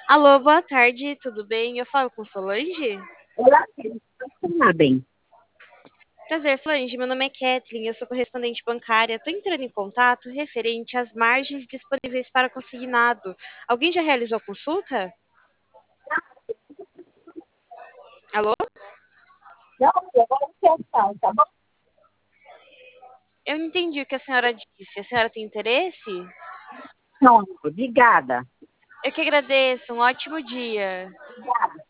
Alô, boa tarde, tudo bem? Eu falo com Solange? Olá, filho. Tá bem. Prazer, Solange. Meu nome é Kathleen, eu sou correspondente bancária. Estou entrando em contato referente às margens disponíveis para consignado. Alguém já realizou a consulta? Alô? Não, agora questão, tá bom? Eu não entendi o que a senhora disse. A senhora tem interesse? Não, obrigada. Eu que agradeço, um ótimo dia.